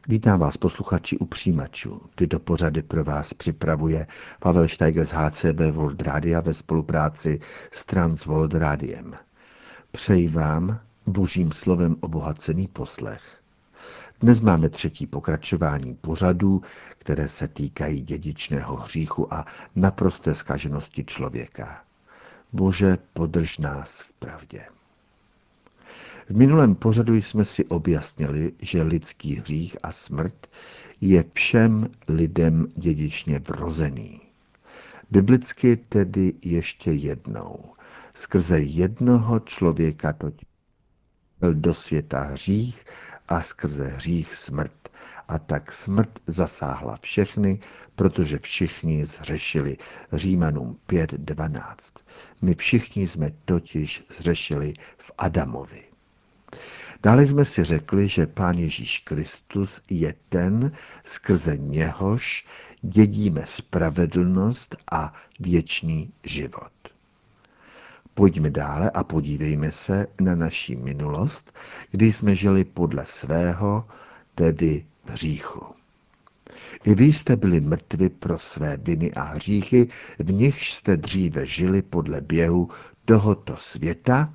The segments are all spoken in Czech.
Vítám vás, posluchači u přijímačů. Tyto pořady pro vás připravuje Pavel Steiger z HCB World Rádia ve spolupráci s Transworld Rádiem. Přeji vám božím slovem obohacený poslech. Dnes máme třetí pokračování pořadů, které se týkají dědičného hříchu a naprosté zkaženosti člověka. Bože, podrž nás v pravdě. V minulém pořadu jsme si objasnili, že lidský hřích a smrt je všem lidem dědičně vrozený. Biblicky tedy ještě jednou. Skrze jednoho člověka totiž byl do světa hřích a skrze hřích smrt. A tak smrt zasáhla všechny, protože všichni zhřešili. Římanům 5:12. My všichni jsme totiž zhřešili v Adamovi. Dále jsme si řekli, že Pán Ježíš Kristus je ten, skrze něhož dědíme spravedlnost a věčný život. Pojďme dále a podívejme se na naši minulost, kdy jsme žili podle svého, tedy hříchu. I vy jste byli mrtvi pro své viny a hříchy, v nichž jste dříve žili podle běhu tohoto světa,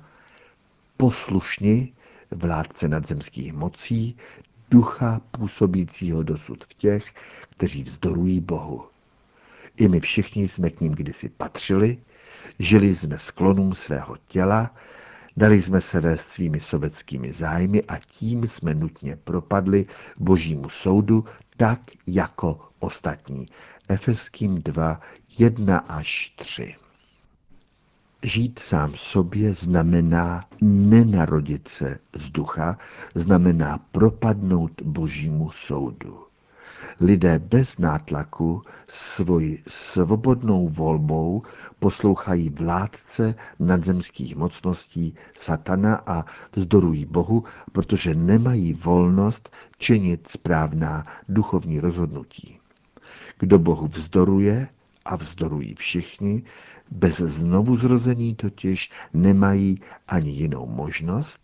poslušni vládce nadzemských mocí, ducha působícího dosud v těch, kteří vzdorují Bohu. I my všichni jsme k ním kdysi patřili, žili jsme sklonům svého těla, dali jsme se vést svými sobeckými zájmy a tím jsme nutně propadli božímu soudu, tak jako ostatní. Efeským 2:1-3. Žít sám sobě znamená nenarodit se z ducha, znamená propadnout božímu soudu. Lidé bez nátlaku svoji svobodnou volbou poslouchají vládce nadzemských mocností satana a vzdorují Bohu, protože nemají volnost činit správná duchovní rozhodnutí. Kdo Bohu vzdoruje, a vzdorují všichni, bez znovuzrození totiž nemají ani jinou možnost,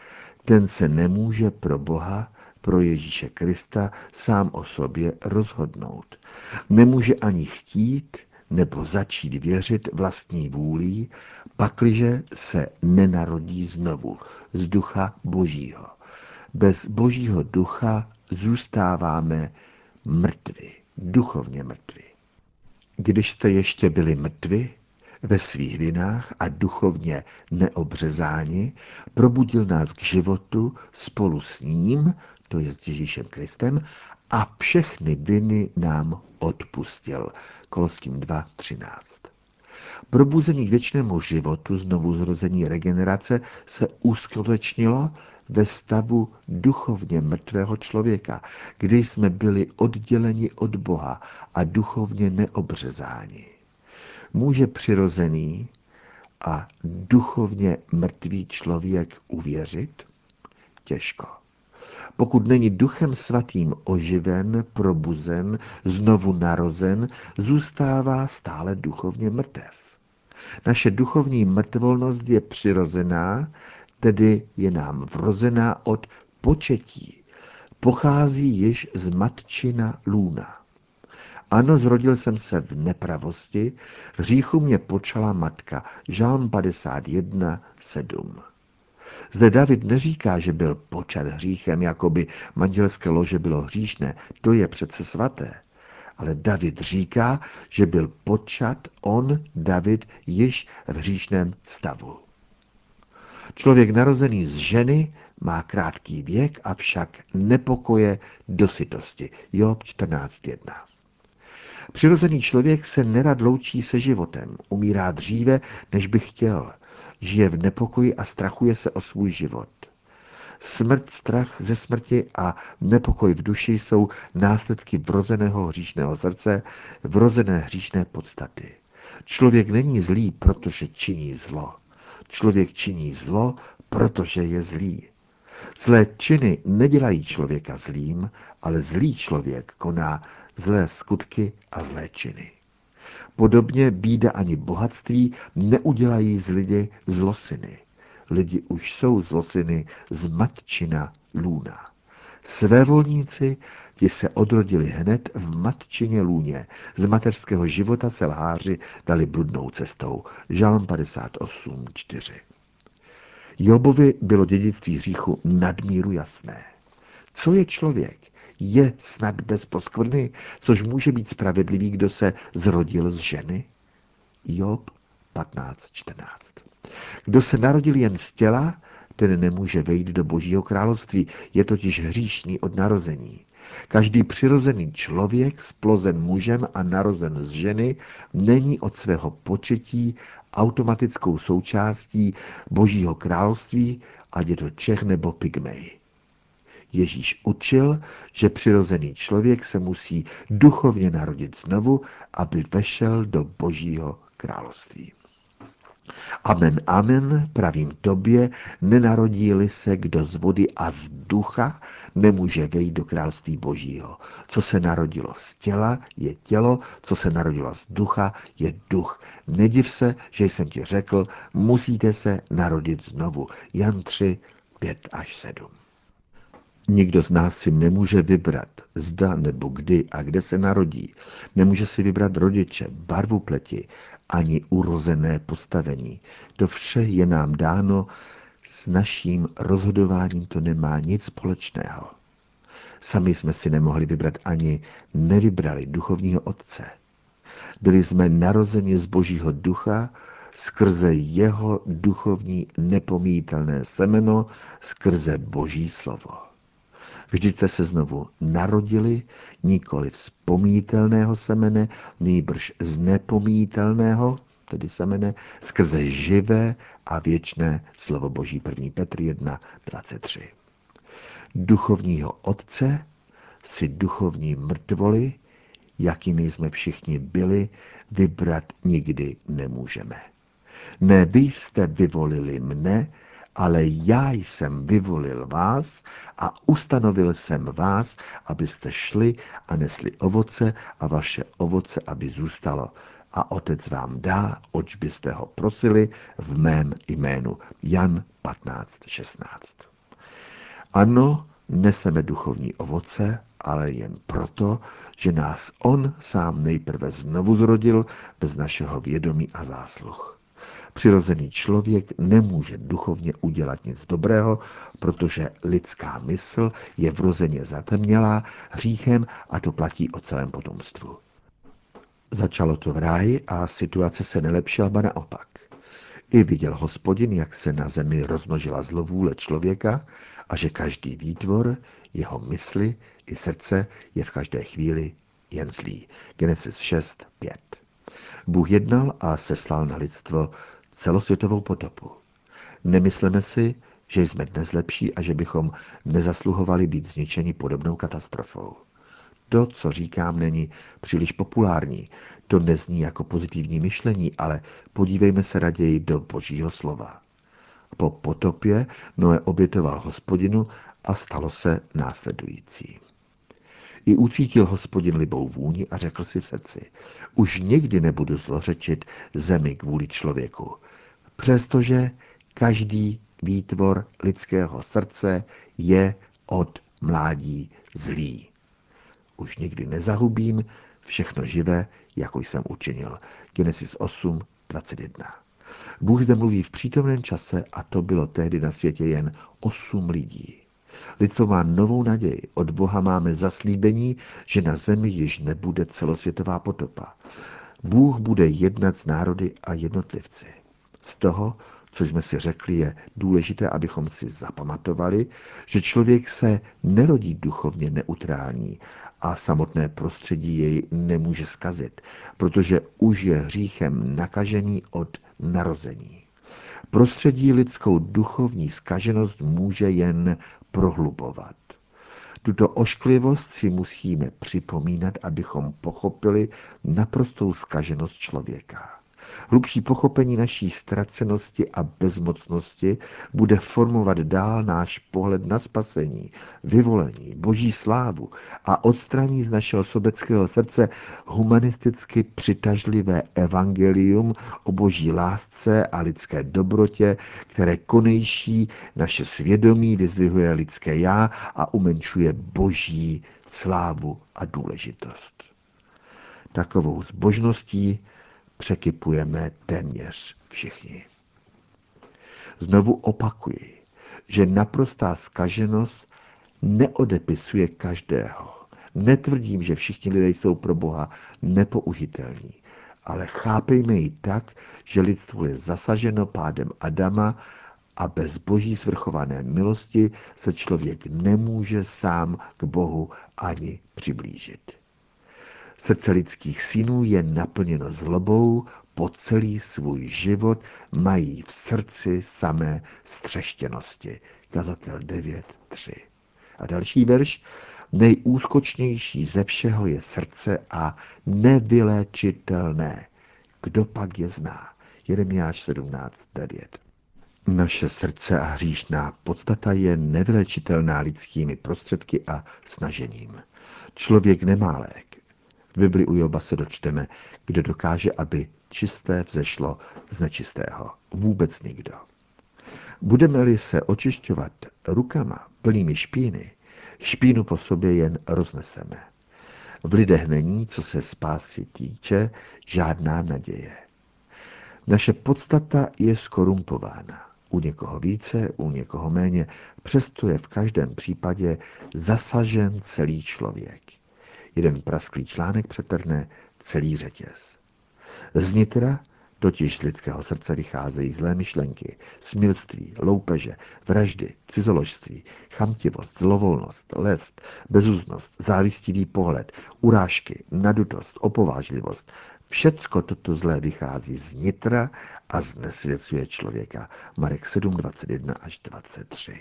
ten se nemůže pro Boha, pro Ježíše Krista sám o sobě rozhodnout. Nemůže ani chtít nebo začít věřit vlastní vůlí, pakliže se nenarodí znovu z ducha Božího. Bez Božího ducha zůstáváme mrtvi, duchovně mrtvi. Když jste ještě byli mrtvi ve svých vinách a duchovně neobřezáni, probudil nás k životu spolu s ním, to je s Ježíšem Kristem, a všechny viny nám odpustil. Koloským 2:13. Probuzení k věčnému životu, znovuzrození regenerace se uskutečnilo ve stavu duchovně mrtvého člověka, kdy jsme byli odděleni od Boha a duchovně neobřezáni. Může přirozený a duchovně mrtvý člověk uvěřit? Těžko. Pokud není Duchem Svatým oživen, probuzen, znovu narozen, zůstává stále duchovně mrtev. Naše duchovní mrtvolnost je přirozená, tedy je nám vrozená od početí. Pochází již z matčina lůna. Ano, zrodil jsem se v nepravosti, v hříchu mě počala matka. Žalm 51:7. Zde David neříká, že byl počat hříchem, jako by manželské lože bylo hříšné. To je přece svaté. Ale David říká, že byl počat on, David, již v hříšném stavu. Člověk narozený z ženy má krátký věk, avšak nepokoje do sytosti. Job 14:1. Přirozený člověk se nerad loučí se životem, umírá dříve, než by chtěl. Žije v nepokoji a strachuje se o svůj život. Smrt, strach ze smrti a nepokoj v duši jsou následky vrozeného hříšného srdce, vrozené hříšné podstaty. Člověk není zlý, protože činí zlo. Člověk činí zlo, protože je zlý. Zlé činy nedělají člověka zlým, ale zlý člověk koná zlé skutky a zlé činy. Podobně bída ani bohatství neudělají z lidi zlosiny. Lidi už jsou zlosiny z matčina lůna. Svévolníci, ti se odrodili hned v matčině lůně. Z mateřského života se lháři dali bludnou cestou. Žalm 58:4. Jobovi bylo dědictví hříchu nadmíru jasné. Co je člověk? Je snad bez poskvrny, což může být spravedlivý, kdo se zrodil z ženy? Job 15:14. Kdo se narodil jen z těla, ten nemůže vejít do Božího království, je totiž hříšný od narození. Každý přirozený člověk, splozen mužem a narozen z ženy, není od svého početí automatickou součástí Božího království, ať je to Čech nebo Pygmej. Ježíš učil, že přirozený člověk se musí duchovně narodit znovu, aby vešel do Božího království. Amen, amen, pravím tobě, nenarodí-li se kdo z vody a z ducha, nemůže vejít do království Božího. Co se narodilo z těla, je tělo, co se narodilo z ducha, je duch. Nediv se, že jsem ti řekl, musíte se narodit znovu. Jan 3:5-7. Nikdo z nás si nemůže vybrat, zda nebo kdy a kde se narodí. Nemůže si vybrat rodiče, barvu pleti, ani urozené postavení. To vše je nám dáno, s naším rozhodováním to nemá nic společného. Sami jsme si nemohli vybrat ani nevybrali duchovního otce. Byli jsme narozeni z Božího ducha, skrze jeho duchovní nepomítelné semeno, skrze Boží slovo. Vždyť jste se znovu narodili, nikoli z pomítelného semene, nýbrž z nepomítelného, tedy semene, skrze živé a věčné slovo Boží. 1. Petr 1:23. Duchovního otce si duchovní mrtvoly, jakými jsme všichni byli, vybrat nikdy nemůžeme. Ne vy jste vyvolili mne, ale já jsem vyvolil vás a ustanovil jsem vás, abyste šli a nesli ovoce a vaše ovoce, aby zůstalo. A otec vám dá, oč byste ho prosili, v mém jménu. Jan 15:16. Ano, neseme duchovní ovoce, ale jen proto, že nás on sám nejprve znovu zrodil bez našeho vědomí a zásluh. Přirozený člověk nemůže duchovně udělat nic dobrého, protože lidská mysl je vrozeně zatemnělá hříchem a to platí o celém potomstvu. Začalo to v ráji a situace se nelepšila, ba naopak. I viděl Hospodin, jak se na zemi rozmnožila zlovůle člověka a že každý výtvor, jeho mysli i srdce je v každé chvíli jen zlý. Genesis 6:5. Bůh jednal a seslal na lidstvo celosvětovou potopu. Nemysleme si, že jsme dnes lepší a že bychom nezasluhovali být zničeni podobnou katastrofou. To, co říkám, není příliš populární. To nezní jako pozitivní myšlení, ale podívejme se raději do Božího slova. Po potopě Noé obětoval Hospodinu a stalo se následující. I ucítil Hospodin libou vůni a řekl si v srdci, už nikdy nebudu zlořečit zemi kvůli člověku, přestože každý výtvor lidského srdce je od mládí zlý. Už nikdy nezahubím všechno živé, jako jsem učinil. Genesis 8:21. Bůh zde mluví v přítomném čase a to bylo tehdy na světě jen 8 lidí. Lidstvo má novou naději. Od Boha máme zaslíbení, že na zemi již nebude celosvětová potopa. Bůh bude jednat s národy a jednotlivci. Z toho, co jsme si řekli, je důležité, abychom si zapamatovali, že člověk se nerodí duchovně neutrální a samotné prostředí jej nemůže zkazit, protože už je hříchem nakažený od narození. Prostředí lidskou duchovní zkaženost může jen prohlubovat. Tuto ošklivost si musíme připomínat, abychom pochopili naprostou zkaženost člověka. Hlubší pochopení naší ztracenosti a bezmocnosti bude formovat dál náš pohled na spasení, vyvolení, boží slávu a odstraní z našeho sobeckého srdce humanisticky přitažlivé evangelium o boží lásce a lidské dobrotě, které konejší naše svědomí vyzdvihuje lidské já a umenšuje boží slávu a důležitost. Takovou zbožností překypujeme téměř všichni. Znovu opakuji, že naprostá zkaženost neodepisuje každého. Netvrdím, že všichni lidé jsou pro Boha nepoužitelní, ale chápejme ji tak, že lidstvo je zasaženo pádem Adama a bez boží svrchované milosti se člověk nemůže sám k Bohu ani přiblížit. Srdce lidských synů je naplněno zlobou, po celý svůj život mají v srdci samé střeštěnosti. Kazatel 9.3. A další verš. Nejúskočnější ze všeho je srdce a nevyléčitelné. Kdo pak je zná? Jeremiáš 17.9. Naše srdce a hříšná podstata je nevylečitelná lidskými prostředky a snažením. Člověk nemá lék. V Bibli u Joba se dočteme, kdo dokáže, aby čisté vzešlo z nečistého. Vůbec nikdo. Budeme-li se očišťovat rukama plnými špíny, špínu po sobě jen rozneseme. V lidech není, co se spásy týče, žádná naděje. Naše podstata je skorumpována. U někoho více, u někoho méně, přesto je v každém případě zasažen celý člověk. Jeden prasklý článek přetrhne celý řetěz. Znitra, totiž z lidského srdce vycházejí zlé myšlenky, smilství, loupeže, vraždy, cizoložství, chamtivost, zlovolnost, lest, bezúznost, závistivý pohled, urážky, nadutost, opovážlivost. Všecko toto zlé vychází z nitra a znesvěcuje člověka. Marek 7, 21 až 23.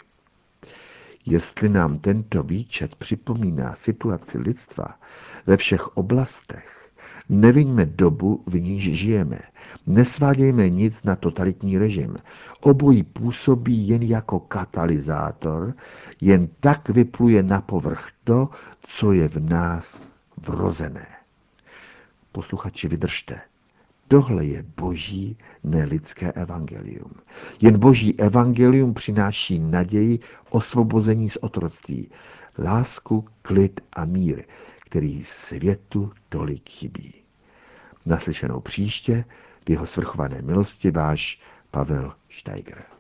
Jestli nám tento výčet připomíná situaci lidstva ve všech oblastech, neviňme dobu, v níž žijeme. Nesvádějme nic na totalitní režim. Obojí působí jen jako katalyzátor, jen tak vypluje na povrch to, co je v nás vrozené. Posluchači, vydržte. Tohle je boží, ne lidské evangelium. Jen boží evangelium přináší naději osvobození z otroctví, lásku, klid a mír, který světu tolik chybí. Naslyšenou příště v jeho svrchované milosti váš Pavel Steiger.